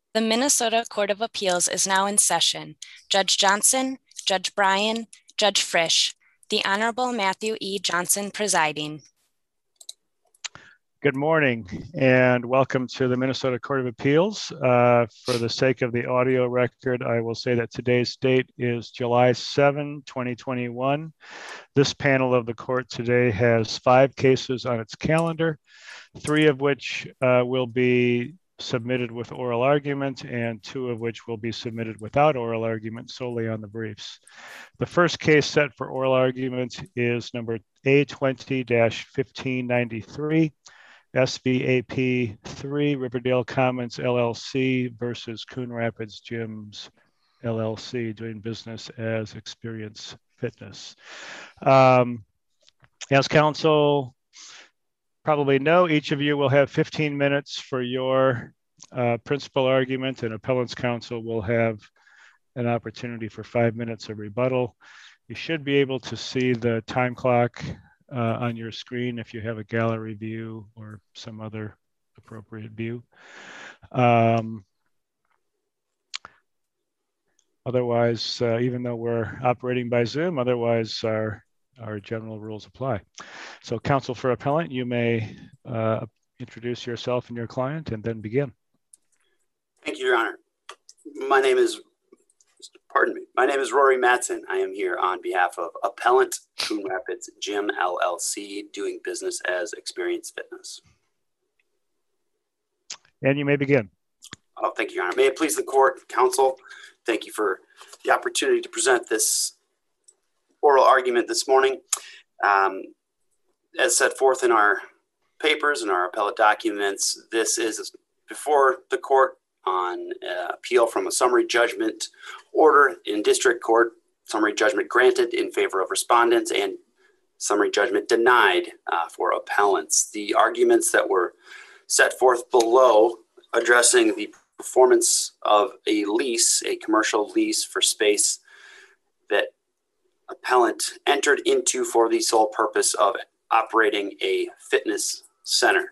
The Minnesota Court of Appeals is now in session. Judge Johnson, Judge Bryan, Judge Frisch, the Honorable Matthew E. Johnson presiding. Good morning and welcome to the Minnesota Court of Appeals. For the sake of the audio record, I will say that today's date is July 7, 2021. This panel of the court today has 5 cases on its calendar, 3 of which will be submitted with oral argument and 2 of which will be submitted without oral argument solely on the briefs. The first case set for oral argument is number A20-1593, SVAP 3 Riverdale Commons LLC versus Coon Rapids Gyms LLC, doing business as Experience Fitness. As counsel probably know, each of you will have 15 minutes for your principal argument, and appellant's counsel will have an opportunity for 5 minutes of rebuttal. You should be able to see the time clock on your screen if you have a gallery view or some other appropriate view. Otherwise, even though we're operating by Zoom, otherwise our general rules apply. So counsel for appellant, you may introduce yourself and your client and then begin. Thank you, Your Honor. My name is Rory Matson. I am here on behalf of Appellant Coon Rapids Gym LLC, doing business as Experience Fitness. And you may begin. Oh, thank you, Your Honor. May it please the court, counsel, thank you for the opportunity to present this oral argument this morning. As set forth in our papers and our appellate documents, this is before the court on appeal from a summary judgment order in district court, summary judgment granted in favor of respondents and summary judgment denied for appellants. The arguments that were set forth below addressing the performance of a lease, a commercial lease for space that appellant entered into for the sole purpose of operating a fitness center.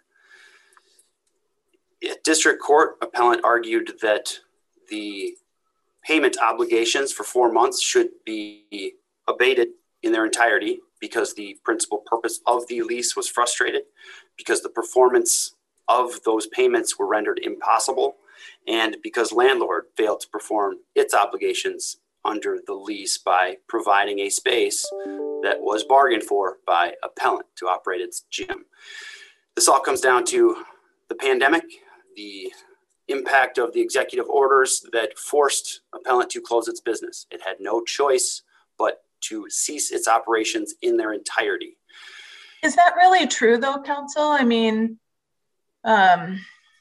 At district court, appellant argued that the payment obligations for 4 months should be abated in their entirety because the principal purpose of the lease was frustrated, because the performance of those payments were rendered impossible, and because landlord failed to perform its obligations under the lease by providing a space that was bargained for by appellant to operate its gym. This all comes down to the pandemic, the impact of the executive orders that forced appellant to close its business. It had no choice but to cease its operations in their entirety. Is that really true though, counsel? I mean, I'm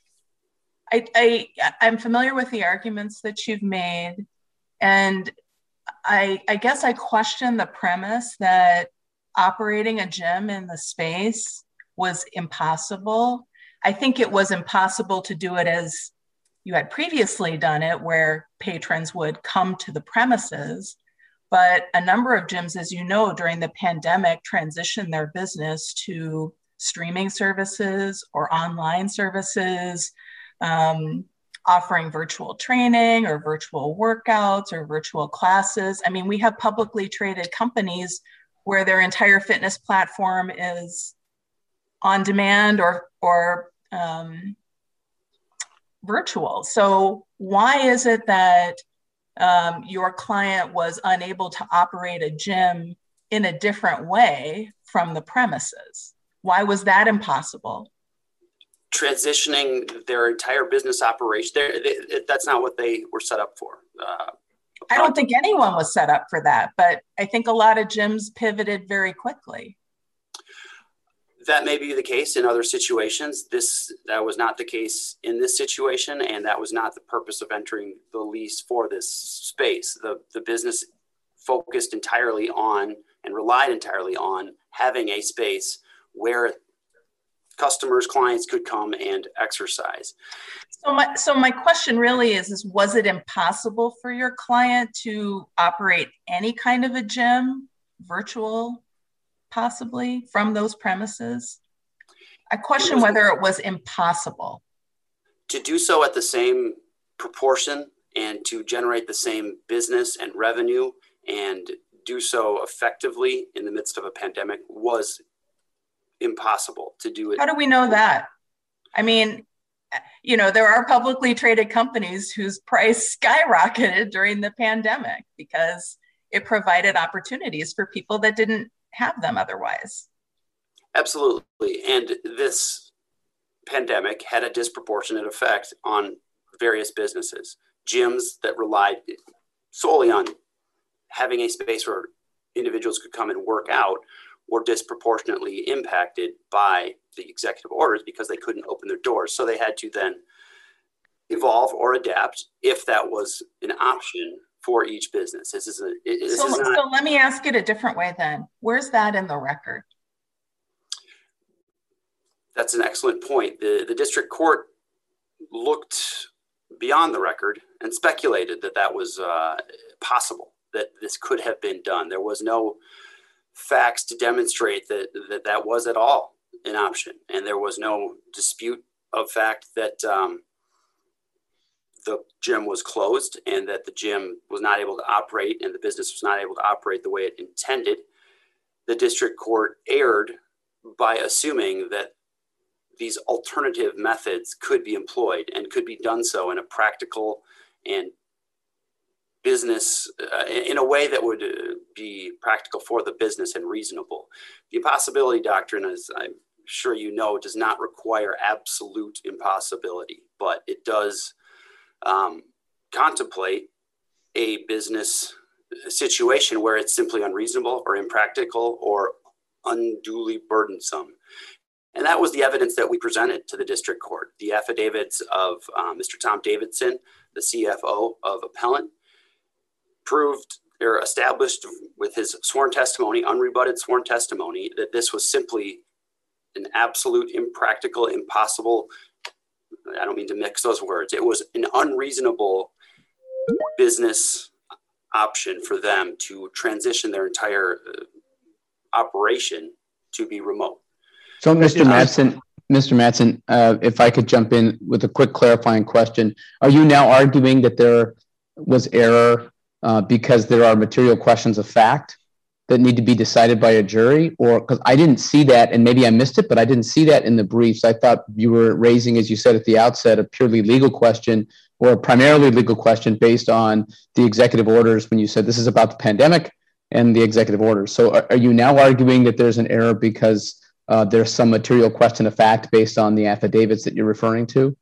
familiar with the arguments that you've made, and I guess I question the premise that operating a gym in the space was impossible. I think it was impossible to do it as you had previously done it, where patrons would come to the premises. But a number of gyms, as you know, during the pandemic transitioned their business to streaming services or online services, offering virtual training or virtual workouts or virtual classes. I mean, we have publicly traded companies where their entire fitness platform is on demand or virtual. So why is it that your client was unable to operate a gym in a different way from the premises? Why was that impossible? Transitioning their entire business operation, that's not what they were set up for. I don't think anyone was set up for that, but I think a lot of gyms pivoted very quickly. That may be the case in other situations. That was not the case in this situation, and that was not the purpose of entering the lease for this space. The business focused entirely on and relied entirely on having a space where customers, clients could come and exercise. So my question really is was it impossible for your client to operate any kind of a gym, virtual, possibly, from those premises? I question whether it was impossible. To do so at the same proportion and to generate the same business and revenue and do so effectively in the midst of a pandemic was impossible to do it. How do we know that? I mean, there are publicly traded companies whose price skyrocketed during the pandemic because it provided opportunities for people that didn't have them otherwise. Absolutely. And this pandemic had a disproportionate effect on various businesses. Gyms that relied solely on having a space where individuals could come and work out were disproportionately impacted by the executive orders because they couldn't open their doors. So they had to then evolve or adapt if that was an option for each business. So let me ask it a different way then. Where's that in the record? That's an excellent point. The district court looked beyond the record and speculated that that was possible, that this could have been done. There was no facts to demonstrate that was at all an option. And there was no dispute of fact that the gym was closed and that the gym was not able to operate and the business was not able to operate the way it intended. The district court erred by assuming that these alternative methods could be employed and could be done so in a practical and business in a way that would be practical for the business and reasonable. The impossibility doctrine, as I'm sure you know, does not require absolute impossibility, but it does contemplate a business situation where it's simply unreasonable or impractical or unduly burdensome. And that was the evidence that we presented to the district court. The affidavits of Mr. Tom Davidson, the CFO of Appellant, proved or established with his sworn testimony, unrebutted sworn testimony, that this was simply an absolute impractical, impossible, I don't mean to mix those words, it was an unreasonable business option for them to transition their entire operation to be remote. So Mr. Mattson, if I could jump in with a quick clarifying question, are you now arguing that there was error because there are material questions of fact that need to be decided by a jury? Or because I didn't see that, and maybe I missed it, but I didn't see that in the briefs. I thought you were raising, as you said at the outset, a purely legal question or a primarily legal question based on the executive orders when you said this is about the pandemic and the executive orders. So are you now arguing that there's an error because there's some material question of fact based on the affidavits that you're referring to?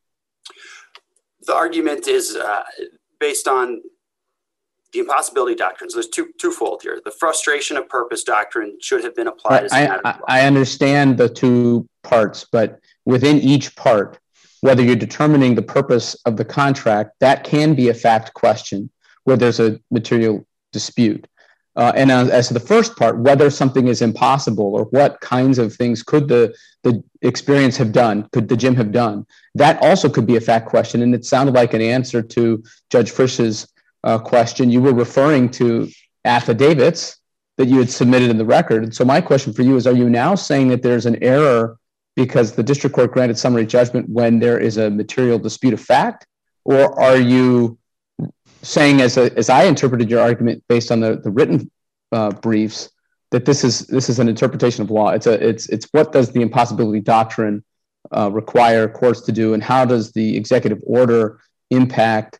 The argument is based on the impossibility doctrine. So there's twofold here. The frustration of purpose doctrine should have been applied as a matter of law. I understand the two parts, but within each part, whether you're determining the purpose of the contract, that can be a fact question where there's a material dispute. And as to the first part, whether something is impossible or what kinds of things could the experience have done, could the gym have done, that also could be a fact question. And it sounded like an answer to Judge Frisch's question. You were referring to affidavits that you had submitted in the record. And so my question for you is, are you now saying that there's an error because the district court granted summary judgment when there is a material dispute of fact? Or are you saying, as I interpreted your argument based on the written briefs, that this is an interpretation of law? It's what does the impossibility doctrine require courts to do, and how does the executive order impact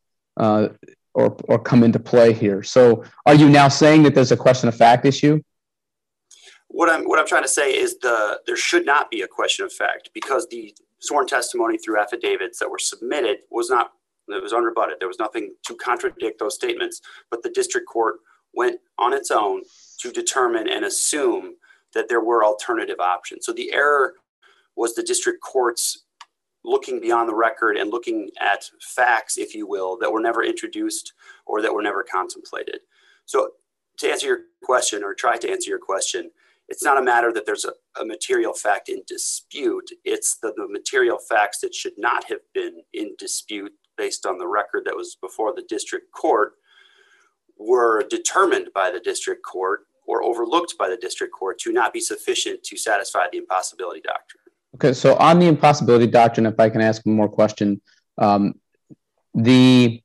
or come into play here? So, are you now saying that there's a question of fact issue? What I'm trying to say is there should not be a question of fact, because the sworn testimony through affidavits that were submitted was unrebutted. There was nothing to contradict those statements, but the district court went on its own to determine and assume that there were alternative options. So the error was the district court's looking beyond the record and looking at facts, if you will, that were never introduced or that were never contemplated. So to answer your question, or try to answer your question, it's not a matter that there's a material fact in dispute. It's the material facts that should not have been in dispute based on the record that was before the district court were determined by the district court or overlooked by the district court to not be sufficient to satisfy the impossibility doctrine. Okay, so on the impossibility doctrine, if I can ask one more question, the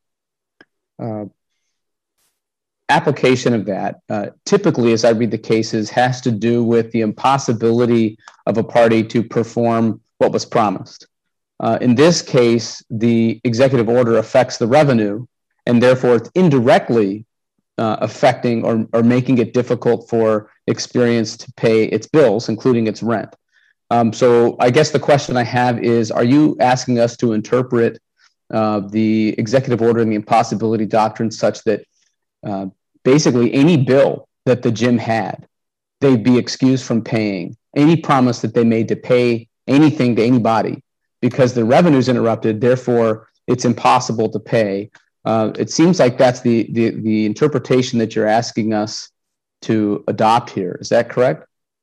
application of that, typically, as I read the cases, has to do with the impossibility of a party to perform what was promised. In this case, the executive order affects the revenue, and therefore it's indirectly affecting or making it difficult for Experience to pay its bills, including its rent. So I guess the question I have is, are you asking us to interpret the executive order and the impossibility doctrine such that basically any bill that the gym had, they'd be excused from paying any promise that they made to pay anything to anybody because the revenue is interrupted, therefore it's impossible to pay? It seems like that's the interpretation that you're asking us to adopt here. Is that correct?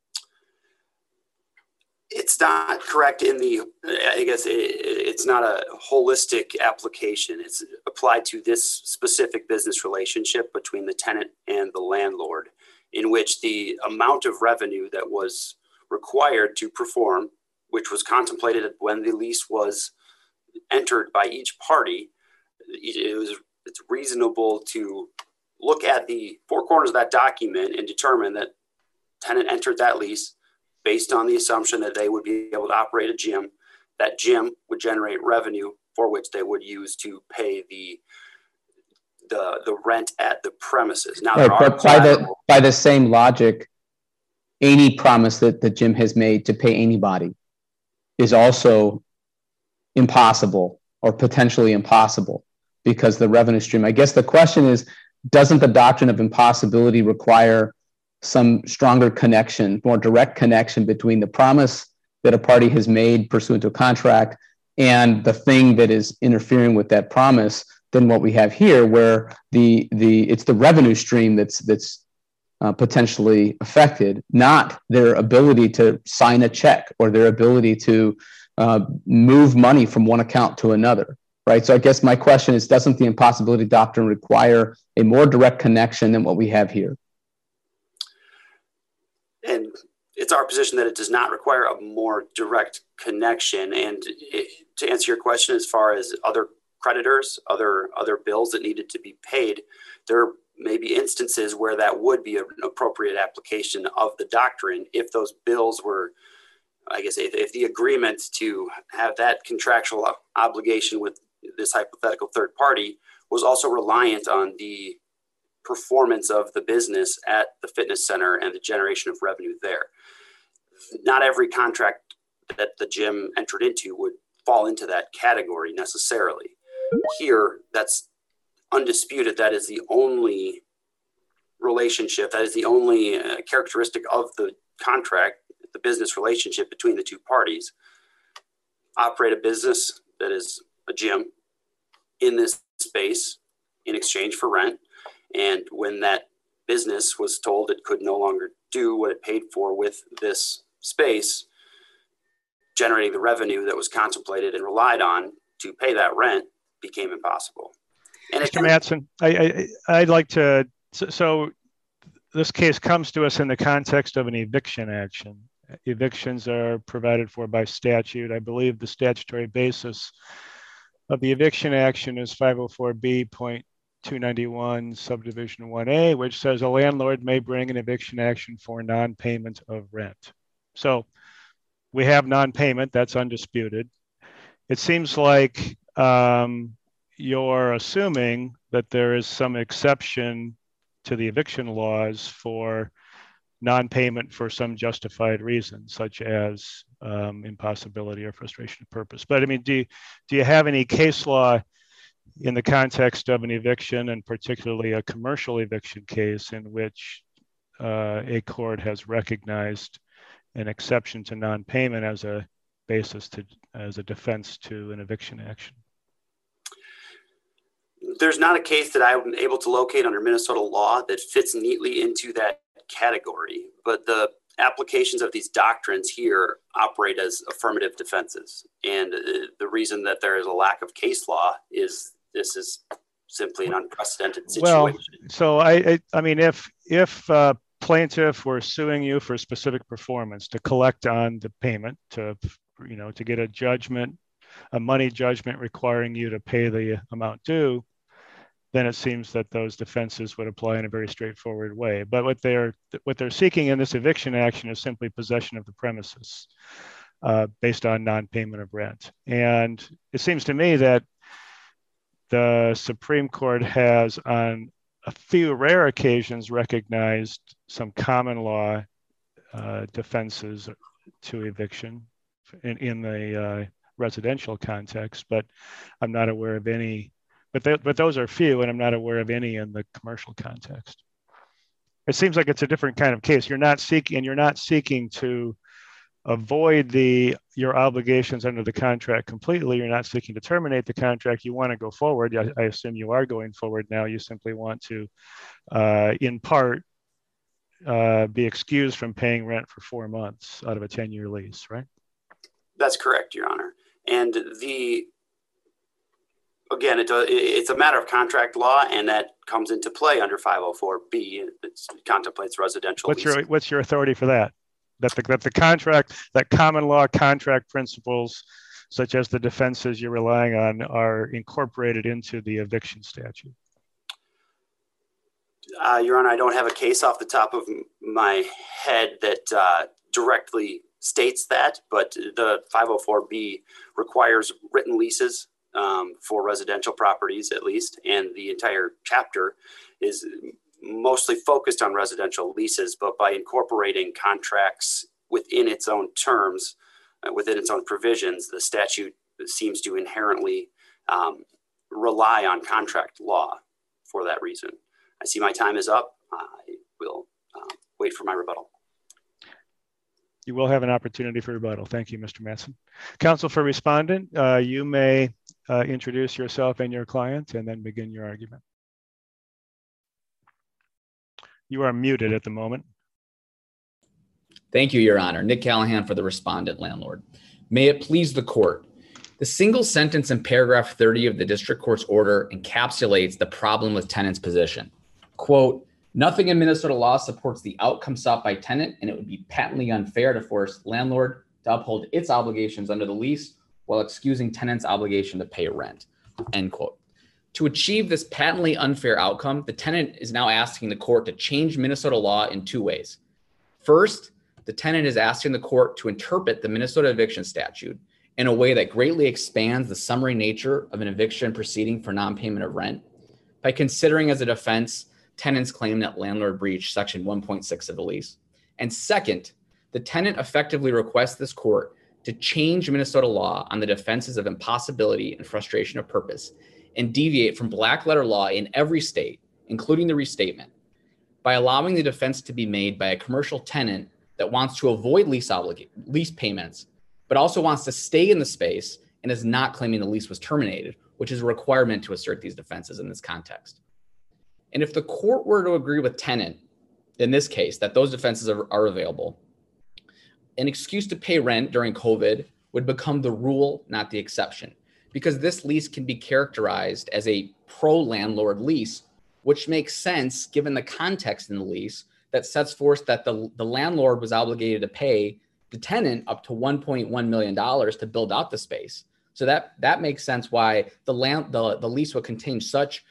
It's not correct I guess it's not a holistic application. It's applied to this specific business relationship between the tenant and the landlord, in which the amount of revenue that was required to perform, which was contemplated when the lease was entered by each party, it's reasonable to look at the four corners of that document and determine that tenant entered that lease based on the assumption that they would be able to operate a gym. That gym would generate revenue for which they would use to pay the rent at the premises. Now, right, but by the same logic, any promise that the gym has made to pay anybody is also impossible or potentially impossible because the revenue stream. I guess the question is, doesn't the doctrine of impossibility require some stronger connection, more direct connection between the promise that a party has made pursuant to a contract and the thing that is interfering with that promise than what we have here, where it's the revenue stream that's potentially affected, not their ability to sign a check or their ability to move money from one account to another, right? So I guess my question is, doesn't the impossibility doctrine require a more direct connection than what we have here? And it's our position that it does not require a more direct connection. And to answer your question, as far as other creditors, other bills that needed to be paid, there may be instances where that would be an appropriate application of the doctrine if those bills were, I guess, if the agreement to have that contractual obligation with this hypothetical third party was also reliant on the performance of the business at the fitness center and the generation of revenue there. Not every contract that the gym entered into would fall into that category necessarily. Here, that's undisputed. That is the only relationship, that is the only characteristic of the contract, the business relationship between the two parties. Operate a business that is a gym in this space in exchange for rent. And when that business was told it could no longer do what it paid for with this space, generating the revenue that was contemplated and relied on to pay that rent became impossible. And Mr. Mattson, I'd like to, so this case comes to us in the context of an eviction action. Evictions are provided for by statute. I believe the statutory basis of the eviction action is 504B.291 subdivision 1A, which says a landlord may bring an eviction action for non-payment of rent. So we have non-payment, that's undisputed. It seems like you're assuming that there is some exception to the eviction laws for non-payment for some justified reason, such as impossibility or frustration of purpose. But I mean, do you have any case law in the context of an eviction, and particularly a commercial eviction case, in which a court has recognized an exception to non-payment as a basis as a defense to an eviction action? There's not a case that I'm able to locate under Minnesota law that fits neatly into that category, but the applications of these doctrines here operate as affirmative defenses. And the reason that there is a lack of case law is this is simply an unprecedented situation. Well, so I mean, if plaintiff were suing you for specific performance to collect on the payment, to get a judgment a money judgment requiring you to pay the amount due, then it seems that those defenses would apply in a very straightforward way. But what they're seeking in this eviction action is simply possession of the premises based on non-payment of rent. And it seems to me that the Supreme Court has, on a few rare occasions, recognized some common law defenses to eviction in the residential context, but I'm not aware of any. But those are few, and I'm not aware of any in the commercial context. It seems like it's a different kind of case. You're not seeking to avoid your obligations under the contract completely. You're not seeking to terminate the contract. You want to go forward. I assume you are going forward now. You simply want to, in part, be excused from paying rent for 4 months out of a 10-year lease, right? That's correct, Your Honor. And again, it's a matter of contract law, and that comes into play under 504B. It contemplates residential leasing. What's your authority for that? That common law contract principles, such as the defenses you're relying on, are incorporated into the eviction statute? Your Honor, I don't have a case off the top of my head that directly states that, but the 504B requires written leases for residential properties, at least, and the entire chapter is mostly focused on residential leases, but by incorporating contracts within its own terms, within its own provisions, the statute seems to inherently rely on contract law for that reason. I see my time is up. I will wait for my rebuttal. You will have an opportunity for rebuttal. Thank you, Mr. Matson. Counsel for respondent, you may introduce yourself and your client and then begin your argument. You are muted at the moment. Thank you, Your Honor. Nick Callahan for the respondent landlord. May it please the court. The single sentence in paragraph 30 of the district court's order encapsulates the problem with tenant's position. Quote, nothing in Minnesota law supports the outcome sought by tenant, and it would be patently unfair to force landlord to uphold its obligations under the lease while excusing tenant's obligation to pay rent, end quote. To achieve this patently unfair outcome, the tenant is now asking the court to change Minnesota law in two ways. First, the tenant is asking the court to interpret the Minnesota eviction statute in a way that greatly expands the summary nature of an eviction proceeding for non-payment of rent by considering as a defense tenant's claim that landlord breached section 1.6 of the lease. And second, the tenant effectively requests this court to change Minnesota law on the defenses of impossibility and frustration of purpose and deviate from black letter law in every state, including the restatement, by allowing the defense to be made by a commercial tenant that wants to avoid lease payments, but also wants to stay in the space and is not claiming the lease was terminated, which is a requirement to assert these defenses in this context. And if the court were to agree with tenant, in this case, that those defenses are available, an excuse to pay rent during COVID would become the rule, not the exception, because this lease can be characterized as a pro-landlord lease, which makes sense given the context in the lease that sets forth that the landlord was obligated to pay the tenant up to $1.1 million to build out the space. So that makes sense why the lease would contain such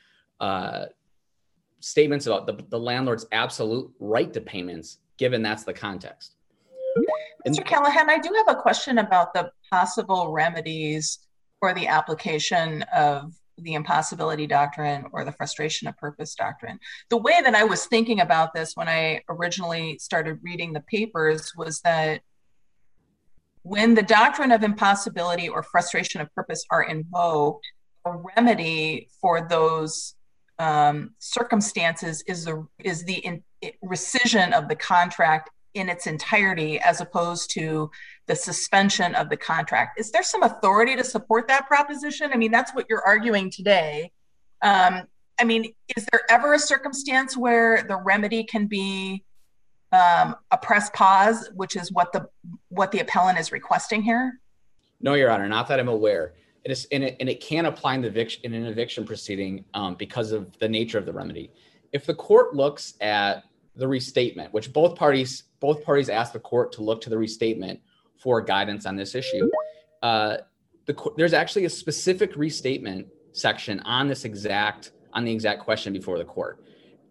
statements about the landlord's absolute right to payments, given that's the context. Mr. Callahan, I do have a question about the possible remedies for the application of the impossibility doctrine or the frustration of purpose doctrine. The way that I was thinking about this when I originally started reading the papers was that when the doctrine of impossibility or frustration of purpose are invoked, a remedy for those circumstances is the rescission of the contract in its entirety, as opposed to the suspension of the contract. Is there some authority to support that proposition? I mean, that's what you're arguing today. I mean, is there ever a circumstance where the remedy can be a press pause, which is what the appellant is requesting here? No, Your Honor, not that I'm aware. It can apply in an eviction proceeding because of the nature of the remedy. If the court looks at the restatement, which both parties asked the court to look to the restatement for guidance on this issue, there's actually a specific restatement section on the exact question before the court,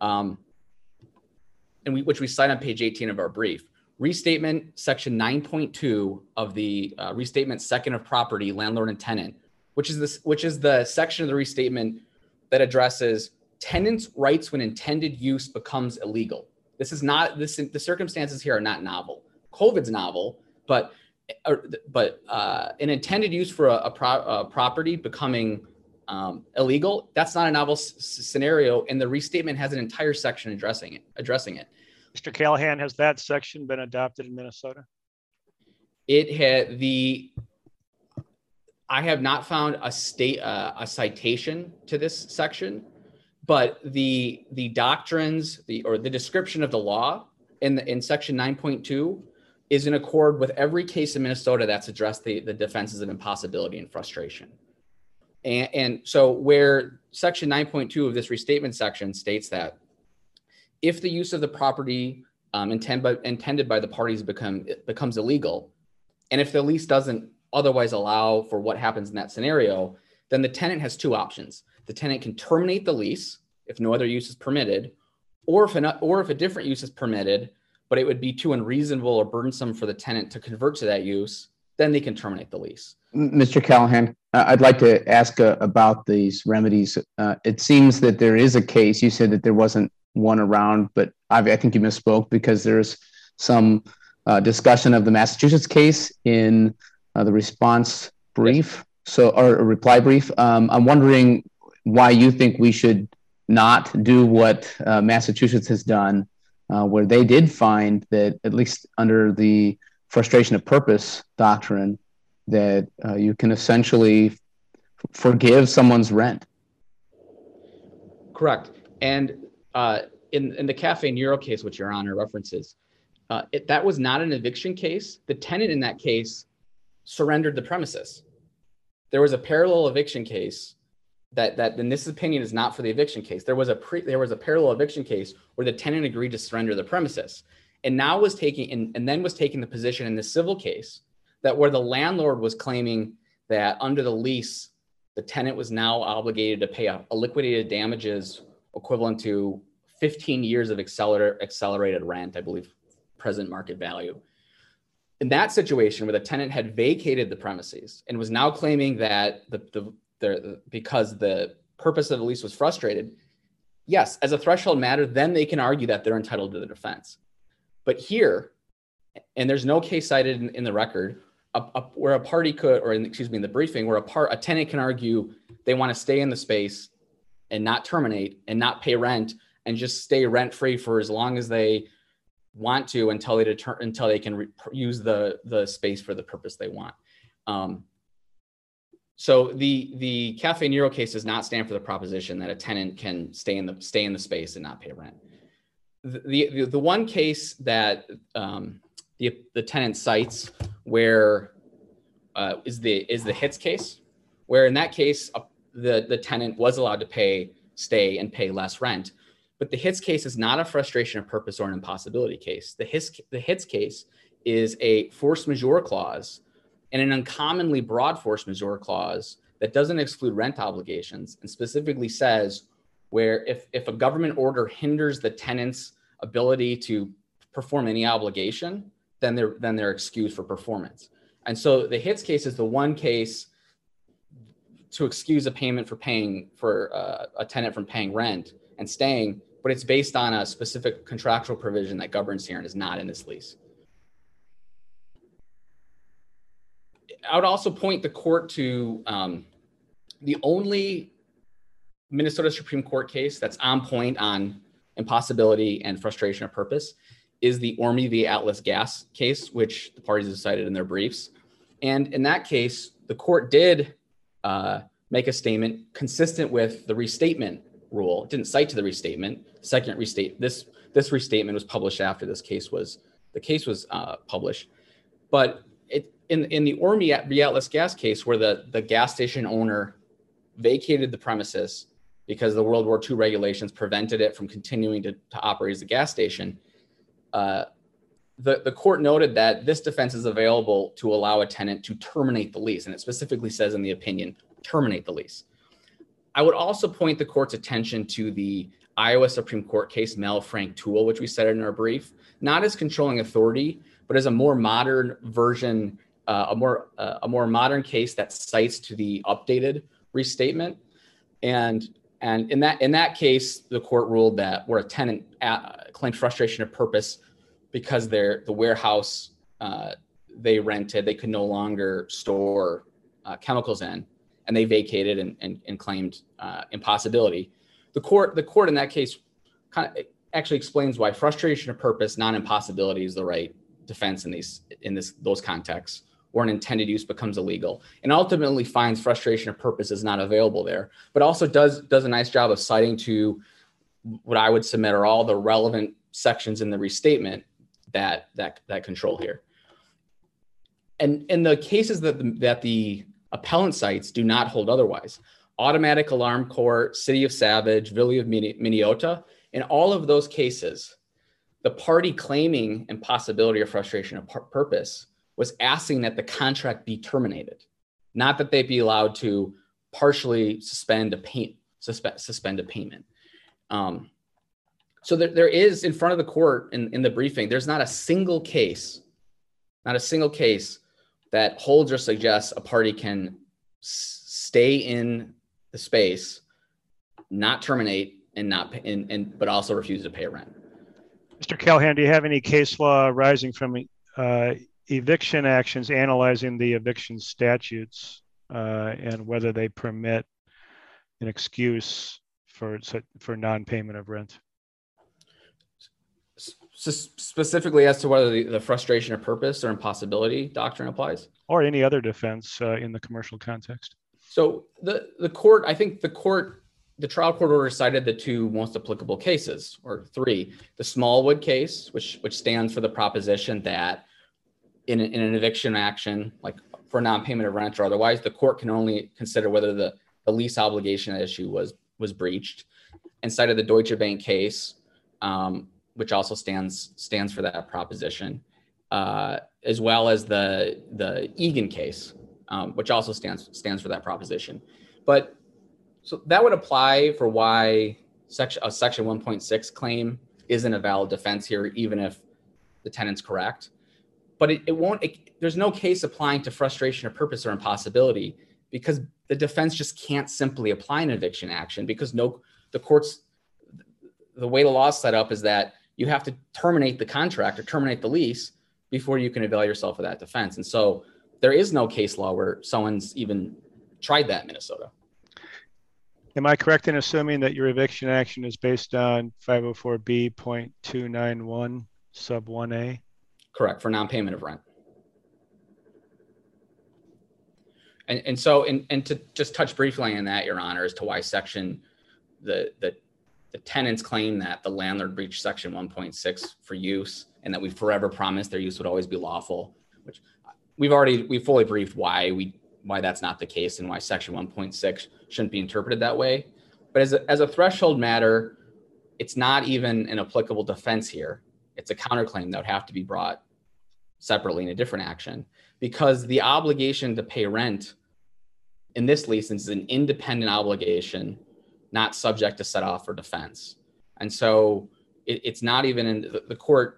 which we cite on page 18 of our brief. Restatement section 9.2 of the restatement second of property, landlord and tenant, which is the section of the restatement that addresses tenants' rights when intended use becomes illegal. The circumstances here are not novel. COVID's novel, but an intended use for a property becoming illegal, that's not a novel scenario, and the restatement has an entire section addressing it. Mr. Callahan, has that section been adopted in Minnesota? I have not found a citation to this section, but the doctrines, the description of the law in section 9.2 is in accord with every case in Minnesota that's addressed the defenses of impossibility and frustration. And so where section 9.2 of this restatement section states that if the use of the property intended by the parties becomes illegal, and if the lease doesn't otherwise allow for what happens in that scenario, then the tenant has two options. The tenant can terminate the lease if no other use is permitted, or if a different use is permitted, but it would be too unreasonable or burdensome for the tenant to convert to that use, then they can terminate the lease. Mr. Callahan, I'd like to ask about these remedies. It seems that there is a case. You said that there wasn't one around, but I think you misspoke, because there's some discussion of the Massachusetts case in the response brief, or a reply brief. I'm wondering why you think we should not do what Massachusetts has done, where they did find that, at least under the frustration of purpose doctrine, that you can essentially forgive someone's rent. Correct. And in the Cafe Nero case, which Your Honor references, that was not an eviction case. The tenant in that case surrendered the premises. There was a parallel eviction case that in this opinion is not for the eviction case. There was a parallel eviction case where the tenant agreed to surrender the premises, and now was taking the position in the civil case that where the landlord was claiming that under the lease, the tenant was now obligated to pay a liquidated damages equivalent to 15 years of accelerated rent, I believe, present market value. In that situation where the tenant had vacated the premises and was now claiming that because the purpose of the lease was frustrated, yes, as a threshold matter, then they can argue that they're entitled to the defense. But here, and there's no case cited in the record, where a party could, or in the briefing, where a tenant can argue they want to stay in the space and not terminate and not pay rent and just stay rent free for as long as they want to until they can use the space for the purpose they want. So the Cafe Nero case does not stand for the proposition that a tenant can stay in the space and not pay rent. The one case that the tenant cites where is the Hitz case, where in that case the tenant was allowed to stay and pay less rent. But the Hitz case is not a frustration of purpose or an impossibility case. The Hitz case is a force majeure clause, and an uncommonly broad force majeure clause that doesn't exclude rent obligations, and specifically says where if a government order hinders the tenant's ability to perform any obligation, then they're excused for performance. And so the Hitz case is the one case to excuse a payment for a tenant from paying rent and staying, but it's based on a specific contractual provision that governs here and is not in this lease. I would also point the court to the only Minnesota Supreme Court case that's on point on impossibility and frustration of purpose is the Orme v. Atlas Gas case, which the parties have cited in their briefs. And in that case, the court did make a statement consistent with the restatement rule. It didn't cite to the restatement. This restatement was published after the case was published. But in the Orme v. Atlas Gas case, where the gas station owner vacated the premises because the World War II regulations prevented it from continuing to operate as a gas station, the court noted that this defense is available to allow a tenant to terminate the lease. And it specifically says in the opinion, terminate the lease. I would also point the court's attention to the Iowa Supreme Court case, Mel Frank Tool, which we cited in our brief, not as controlling authority, but as a more modern version, a more modern case that cites to the updated restatement. And in that case, the court ruled that where a tenant claimed frustration of purpose because the warehouse they rented, they could no longer store chemicals in, and they vacated and claimed impossibility. The court in that case kind of actually explains why frustration of purpose, non-impossibility is the right defense in those contexts, where an intended use becomes illegal, and ultimately finds frustration of purpose is not available there, but also does a nice job of citing to what I would submit are all the relevant sections in the restatement that control here. And in the cases that the appellant cites do not hold otherwise. Automatic Alarm Court, City of Savage, Village of Minneota, in all of those cases, the party claiming impossibility or frustration of purpose was asking that the contract be terminated, not that they be allowed to partially suspend a payment. So there is in front of the court in the briefing, there's not a single case that holds or suggests a party can stay in the space, not terminate, but also refuse to pay rent. Mr. Callahan, do you have any case law arising from eviction actions analyzing the eviction statutes and whether they permit an excuse for non-payment of rent? Specifically as to whether the frustration of purpose or impossibility doctrine applies? Or any other defense in the commercial context? So the trial court order cited the two most applicable cases, or three. The Smallwood case, which stands for the proposition that in an eviction action, like for non-payment of rent or otherwise, the court can only consider whether the lease obligation issue was breached, and cited the Deutsche Bank case, which also stands for that proposition, as well as the Egan case, which also stands for that proposition. But so that would apply for why a section 1.6 claim isn't a valid defense here, even if the tenant's correct. But there's no case applying to frustration of purpose or impossibility, because the defense just can't simply apply an eviction action, because the way the law is set up is that you have to terminate the contract or terminate the lease before you can avail yourself of that defense. And so there is no case law where someone's even tried that in Minnesota. Am I correct in assuming that your eviction action is based on 504B.291 sub 1A? Correct, for non-payment of rent. And so to just touch briefly on that, Your Honor, as to why the tenants claim that the landlord breached section 1.6 for use, and that we forever promised their use would always be lawful, which we've fully briefed why that's not the case and why section 1.6 shouldn't be interpreted that way. But as a threshold matter, it's not even an applicable defense here. It's a counterclaim that would have to be brought separately in a different action, because the obligation to pay rent in this lease is an independent obligation, not subject to set off for defense. And so it's not even in the court.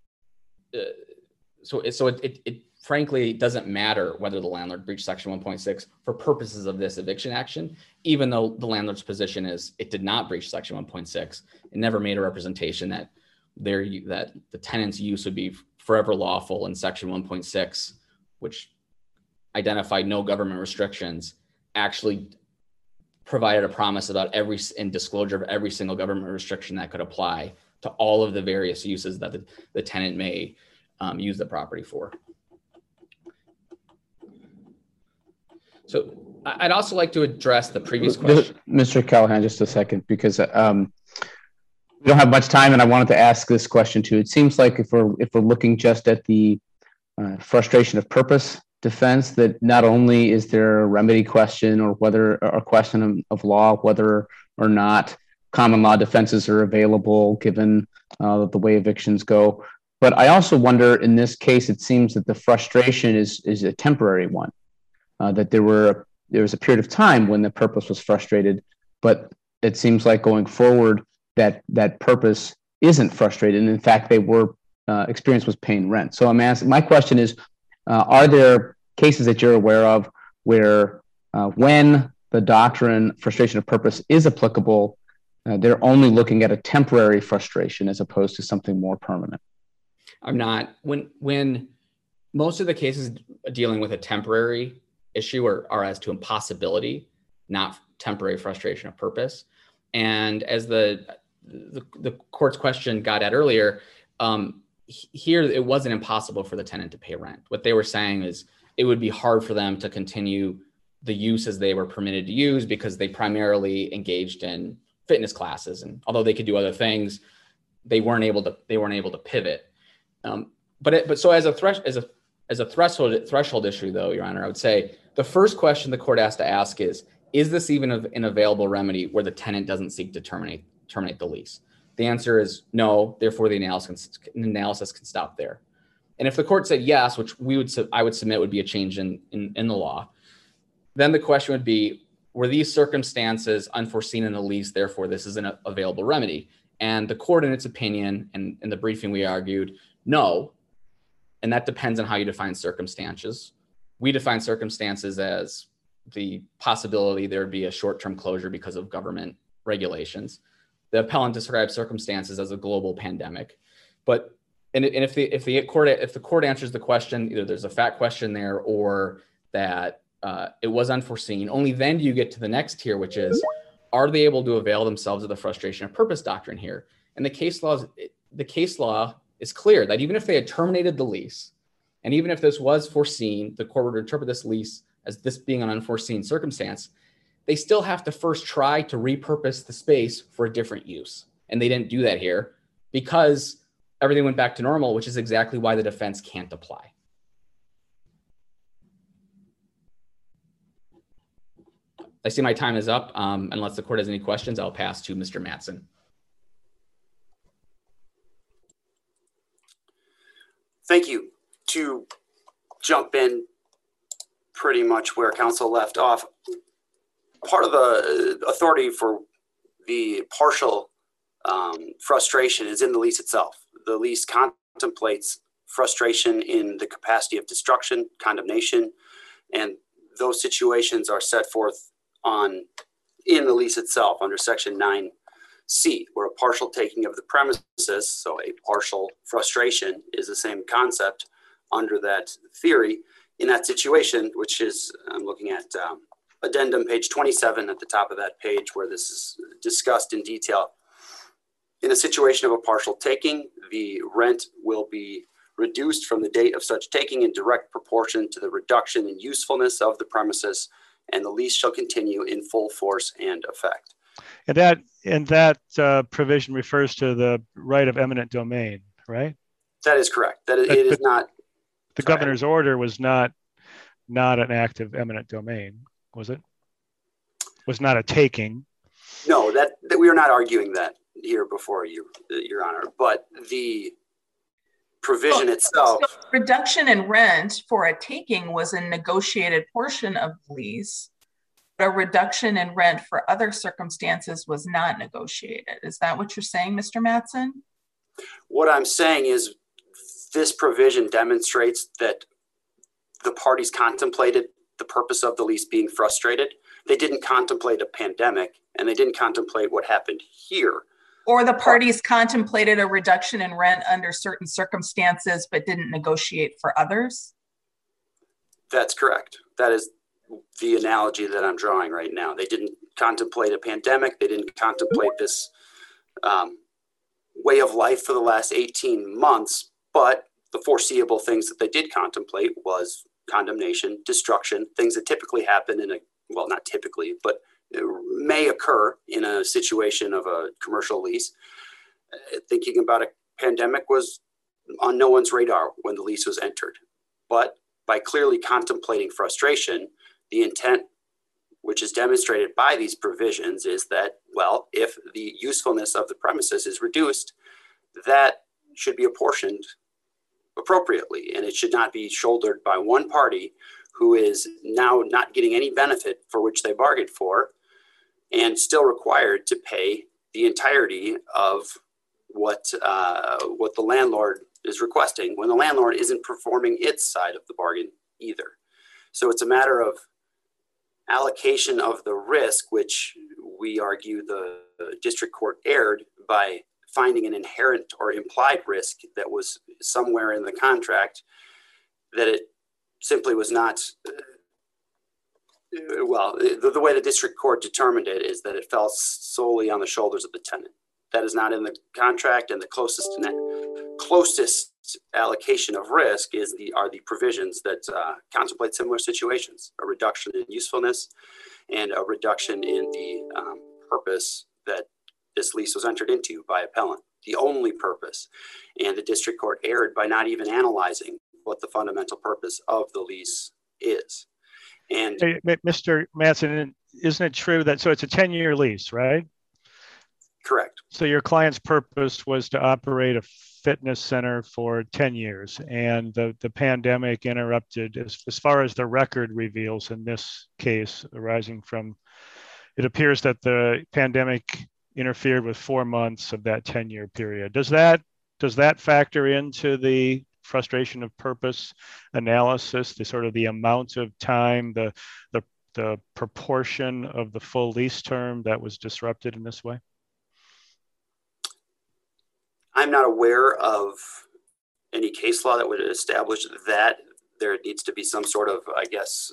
So it frankly doesn't matter whether the landlord breached section 1.6 for purposes of this eviction action, even though the landlord's position is it did not breach section 1.6. It never made a representation that the tenant's use would be forever lawful in section 1.6, which identified no government restrictions, actually provided a promise about and disclosure of every single government restriction that could apply to all of the various uses that the tenant may use the property for. So I'd also like to address the previous question. Mr. Callahan, just a second, because we don't have much time, and I wanted to ask this question too. It seems like if we're looking just at the frustration of purpose defense, that not only is there a remedy question or whether a question of law, whether or not common law defenses are available given the way evictions go, But I also wonder, in this case, it seems that the frustration is a temporary one, that there was a period of time when the purpose was frustrated, but it seems like going forward that purpose isn't frustrated. And in fact, they were experience was paying rent. So I'm asking, my question is, are there cases that you're aware of where when the doctrine frustration of purpose is applicable, they're only looking at a temporary frustration as opposed to something more permanent? I'm not. When most of the cases dealing with a temporary issue are as to impossibility, not temporary frustration of purpose. And as the court's question got at earlier, here it wasn't impossible for the tenant to pay rent. What they were saying is it would be hard for them to continue the use as they were permitted to use because they primarily engaged in fitness classes, and although they could do other things, they weren't able to pivot. But so as a threshold issue, though, Your Honor, I would say the first question the court has to ask is this even an available remedy where the tenant doesn't seek to terminate the lease? The answer is no. Therefore, the analysis can stop there. And if the court said yes, which I would submit would be a change in the law, then the question would be, were these circumstances unforeseen in the lease? Therefore, this is an available remedy. And the court, in its opinion, and in the briefing we argued, no. And that depends on how you define circumstances. We define circumstances as the possibility there would be a short-term closure because of government regulations. The appellant describes circumstances as a global pandemic. But if the court answers the question, either there's a fact question there or that it was unforeseen, only then do you get to the next tier, which is, are they able to avail themselves of the frustration of purpose doctrine here? And the case law is clear that even if they had terminated the lease, and even if this was foreseen, the court would interpret this lease as this being an unforeseen circumstance, they still have to first try to repurpose the space for a different use. And they didn't do that here because everything went back to normal, which is exactly why the defense can't apply. I see my time is up. Unless the court has any questions, I'll pass to Mr. Mattson. Thank you. To jump in pretty much where counsel left off, part of the authority for the partial frustration is in the lease itself. The lease contemplates frustration in the capacity of destruction, condemnation, and those situations are set forth in the lease itself under section 9C, where a partial taking of the premises, so a partial frustration is the same concept under that theory in that situation, which is, I'm looking at addendum page 27 at the top of that page where this is discussed in detail. In a situation of a partial taking, the rent will be reduced from the date of such taking in direct proportion to the reduction in usefulness of the premises, and the lease shall continue in full force and effect. And that provision refers to the right of eminent domain, right? That is correct. It is not. The governor's order was not an act of eminent domain, was it? Was not a taking. No, that we are not arguing that here before you, Your Honor. But the provision itself. So reduction in rent for a taking was a negotiated portion of the lease. A reduction in rent for other circumstances was not negotiated. Is that what you're saying, Mr. Mattson? What I'm saying is this provision demonstrates that the parties contemplated the purpose of the lease being frustrated. They didn't contemplate a pandemic, and they didn't contemplate what happened here. Or the parties contemplated a reduction in rent under certain circumstances, but didn't negotiate for others? That's correct. That is the analogy that I'm drawing right now. They didn't contemplate a pandemic. They didn't contemplate this way of life for the last 18 months, but the foreseeable things that they did contemplate was condemnation, destruction, things that typically happen well, not typically, but may occur in a situation of a commercial lease. Thinking about a pandemic was on no one's radar when the lease was entered. But by clearly contemplating frustration, the intent, which is demonstrated by these provisions, is that, well, if the usefulness of the premises is reduced, that should be apportioned appropriately, and it should not be shouldered by one party who is now not getting any benefit for which they bargained for and still required to pay the entirety of what the landlord is requesting when the landlord isn't performing its side of the bargain either. So it's a matter of allocation of the risk, which we argue the district court erred by finding an inherent or implied risk that was somewhere in the contract that it simply was not. Well, the way the district court determined it is that it fell solely on the shoulders of the tenant. That is not in the contract, and the closest allocation of risk are the provisions that contemplate similar situations: a reduction in usefulness and a reduction in the purpose that this lease was entered into by appellant, the only purpose. And the district court erred by not even analyzing what the fundamental purpose of the lease is. And hey, Mr. Matson, isn't it true that, so it's a 10-year lease, right? Correct. So your client's purpose was to operate a fitness center for 10 years, and the pandemic interrupted, as far as the record reveals in this case, arising from, it appears that the pandemic interfered with 4 months of that 10-year period. Does that factor into the frustration of purpose analysis, the sort of the amount of time, the proportion of the full lease term that was disrupted in this way? I'm not aware of any case law that would establish that. There needs to be some sort of, I guess,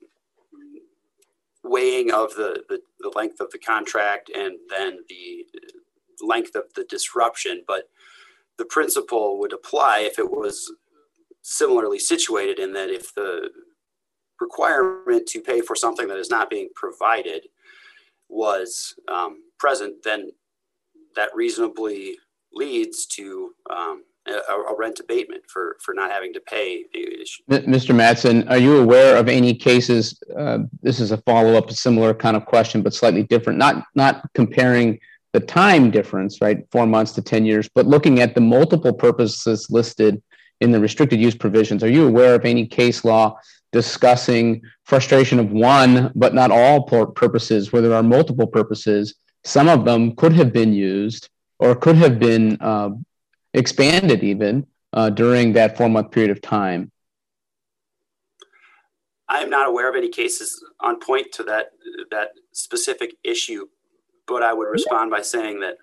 weighing of the length of the contract and then the length of the disruption. But the principle would apply if it was similarly situated, in that if the requirement to pay for something that is not being provided was present, then that reasonably leads to a rent abatement for not having to pay. Mr. Matson, are you aware of any cases, this is a follow-up, a similar kind of question, but slightly different, not comparing the time difference, right, 4 months to 10 years, but looking at the multiple purposes listed in the restricted use provisions? Are you aware of any case law discussing frustration of one, but not all purposes, where there are multiple purposes? Some of them could have been used or could have been expanded even during that 4 month period of time. I'm not aware of any cases on point to that specific issue, but I would respond by saying that,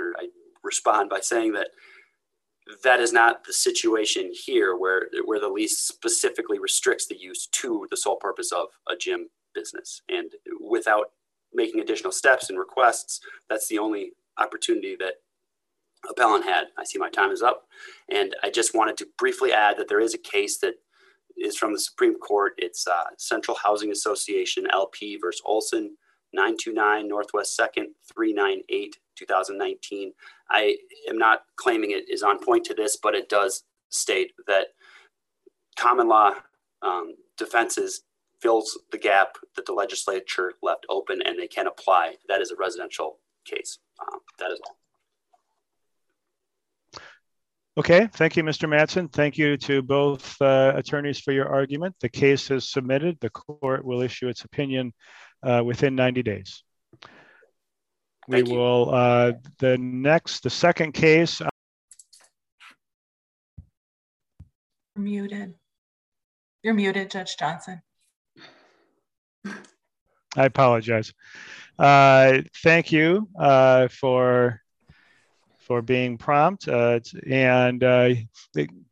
that is not the situation here, where the lease specifically restricts the use to the sole purpose of a gym business. And without making additional steps and requests, that's the only opportunity that appellant had. I see my time is up, and I just wanted to briefly add that there is a case that is from the Supreme Court. It's Central Housing Association LP versus Olson, 929 Northwest 2nd, 398, 2019. I am not claiming it is on point to this, but it does state that common law defenses fills the gap that the legislature left open, and they can apply. That is a residential case. That is all. Okay, thank you, Mr. Matson. Thank you to both attorneys for your argument. The case is submitted. The court will issue its opinion within 90 days. We will, the second case. You're muted. You're muted, Judge Johnson. I apologize. Thank you for being prompt, and